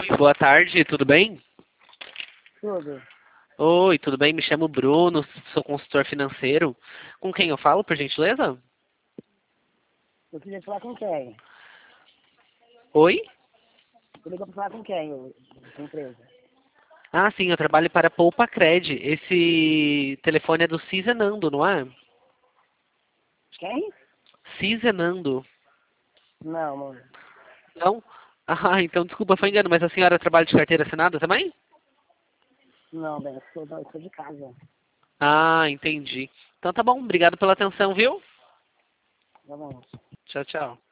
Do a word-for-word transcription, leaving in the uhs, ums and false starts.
boa tarde, tudo bem? Tudo. Oi, tudo bem? Me chamo Bruno, sou consultor financeiro. Com quem eu falo, por gentileza? Eu queria falar com quem? Oi? Eu ligo pra falar com quem, ô, sua empresa? Ah, sim, eu trabalho para a Poupa Cred. Esse telefone é do Cizenando, não é? Quem? Cizenando. Não, mano. Não? Ah, então desculpa, foi engano, mas a senhora trabalha de carteira assinada também? Não, velho, eu sou, eu sou de casa. Ah, entendi. Então tá bom, obrigado pela atenção, viu? Tá bom. Tchau, tchau.